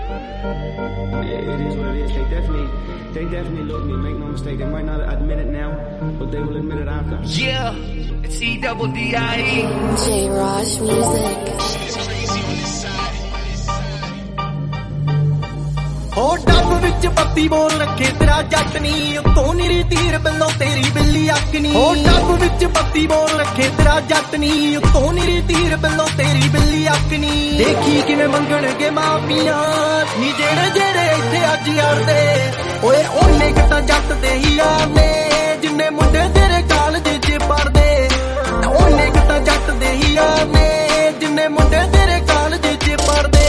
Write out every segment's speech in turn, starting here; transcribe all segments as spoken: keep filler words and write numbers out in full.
It is what it is. They definitely, they definitely love me. Make no mistake. They might not admit it now, but they will admit it after. Yeah, it's E double D I E. J Raj Music. ਹੋ ਡੱਬ ਵਿੱਚ ਬੱਤੀ ਬੋਲ ਰੱਖੇ ਤੇਰਾ ਜੱਟ ਨੀ ਉੱਤੋਂ ਨੀਰੀ ਤੀਰ ਬਿੱਲੋਂ ਤੇਰੀ ਬਿੱਲੀ ਅੱਖ ਨੀ ਹੋ ਡੱਬ ਵਿੱਚ ਬੱਤੀ ਬੋਲ ਰੱਖੇ ਤੇਰਾ ਜੱਟ ਨੀ ਉੱਤੋਂ ਨੀਰੀ ਤੀਰ ਬਿੱਲੋਂ ਤੇਰੀ ਬਿੱਲੀ ਅੱਖ ਨੀ ਦੇਖੀ ਕਿਵੇਂ ਮੰਗਣਗੇ ਮਾਪੀਆਂ ਨੀ ਜਿਹੜੇ ਜਿਹੜੇ ਇੱਥੇ ਅੱਜ ਯਾਰਦੇ ਓਏ ਉਹਨੇ ਕਿਤਾ ਜੱਟ ਦੇ ਹੀ ਯਾਰ ਨੇ ਜਿੰਨੇ ਮੁੰਡੇ ਤੇਰੇ ਕਾਲਜ 'ਚ ਪੜਦੇ ਉਹਨੇ ਕਿਤਾ ਜੱਟ ਦੇ ਹੀ ਯਾਰ ਨੇ ਜਿੰਨੇ ਮੁੰਡੇ ਤੇਰੇ ਕਾਲਜ 'ਚ ਪੜਦੇ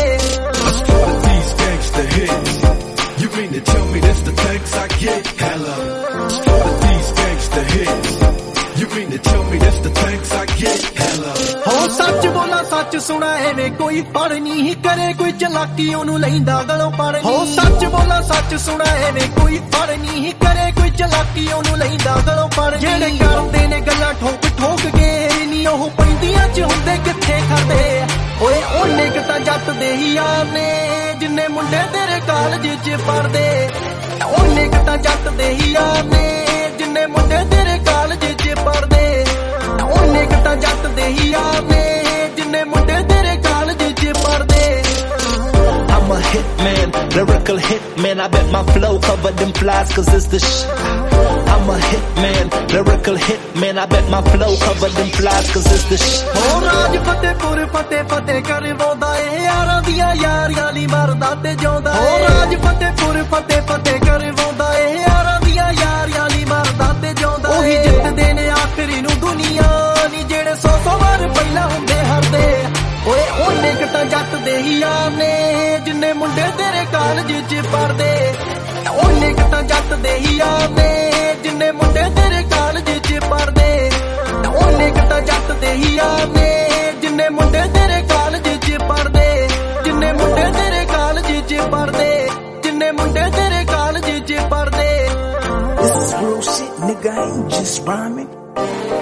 You mean to tell me that's the thanks I get? Hello. Started these gangster hits. You mean to tell me that's the thanks I get? Hello. ਹੋ ਸੱਚ ਬੋਲਾ ਸੱਚ ਸੁਣਾ ਐਵੇਂ ਕੋਈ ਫੜ ਨਹੀਂ ਕਰੇ ਕੋਈ ਚਲਾਕੀ ਉਹਨੂੰ ਲੈਂਦਾ ਗਲੋਂ ਪੜ ਹੋ ਸੱਚ ਬੋਲਾ ਸੱਚ ਸੁਣਾ ਐਵੇਂ ਕੋਈ ਫੜ ਨਹੀਂ ਕਰੇ ਕੋਈ ਚਲਾਕੀ ਉਹਨੂੰ ਲੈਂਦਾ ਗਲੋਂ ਪੜ ਜਿਹੜੇ ਕਰਦੇ ਨੇ ਗੱਲਾਂ ਠੋਕ ਠੋਕ ਕੇ ਨਹੀਂ ਉਹ ਪੈਂਦੀਆਂ 'ਚ ਹੁੰਦੇ ਕਿੱਥੇ ਖੜਦੇ ਓਏ ਉਹਨੇ ਕਿਤਾ ਜੱਟ ਦੇ ਹੀ ਯਾਰ ਨੇ ਜਿੰਨੇ ਮੁੰਡੇ ਤੇਰੇ ਕਾਲਜ 'ਚ ਪੜਦੇ ਉਹਨੇ ਕਿਤਾ ਜੱਟ ਦੇ ਹੀ ਯਾਰ ਨੇ ਜਿੰਨੇ ਮੁੰਡੇ ਤੇਰੇ ਕਾਲਜ 'ਚ ਪੜਦੇ ਉਹਨੇ ਕਿਤਾ ਜੱਟ ਦੇ ਹੀ ਯਾਰ ਨੇ ਜਿੰਨੇ ਮੁੰਡੇ ਤੇਰੇ ਕਾਲਜ 'ਚ ਪੜਦੇ I'm a hitman, lyrical hitman. I bet my flow covered them flies cause it's the sh. I'm a hitman, lyrical hitman. I bet my flow covered them flies cause it's the sh. ਹੋ ਰਾਜ ਫਤਿਹਪੁਰ ਫਤਿਹ ਫਤਿਹ ਕਰਵਾਉਂਦਾ ਏ ਯਾਰਾਂ ਦੀਆਂ ਯਾਰੀਆਂ ਲਈ ਮਰਦਾ ਤੇ ਜਿਉਂਦਾ ਹੋ ਰਾਜ ਫਤਿਹਪੁਰ ਫਤਿਹ ਫਤਿਹ ਕਰਵਾਉਂਦਾ ਏ ਯਾਰਾਂ ਦੀਆਂ ਯਾਰੀਆਂ ਲਈ ਮਰਦਾ ਤੇ ਜਿਉਂਦਾ ਉਹੀ ਜਿੱਤਦੇ ਨੇ ਆਖਰੀ ਨੂੰ ਦੁਨੀਆ ਨੀ ਜਿਹੜੇ ਸੌ ਸੌ ਵਾਰ ਪਹਿਲਾਂ ਹੁੰਦੇ ਹਰਦੇ ਓਏ ਉਹਨੇ ਕਿਤਾ ਜੱਟ ਦੇ ਹੀ ਯਾਰ ਨੇ ਜਿੰਨੇ ਮੁੰਡੇ ਤੇਰੇ ਕਾਲਜ 'ਚ ਪੜਦੇ ਉਹਨੇ ਕਿਤਾ ਜੱਟ ਦੇ ਹੀ ਯਾਰ ਨੇ ਜਿੰਨੇ ਮੁੰਡੇ ਤੇਰੇ ਕਾਲਜ 'ਚ ਪੜਦੇ ਉਹਨੇ ਕਿਤਾ ਜੱਟ ਦੇ ਹੀ ਯਾਰ ਨੇ ਜਿੰਨੇ ਮੁੰਡੇ ਤੇਰੇ ਕਾਲਜ 'ਚ ਪੜਦੇ ਜਿੰਨੇ ਮੁੰਡੇ ਤੇਰੇ ਕਾਲਜ 'ਚ ਪੜਦੇ ਜਿੰਨੇ ਮੁੰਡੇ ਤੇਰੇ ਕਾਲਜ 'ਚ ਪੜਦੇ This is real shit, nigga, I ain't just rhyming.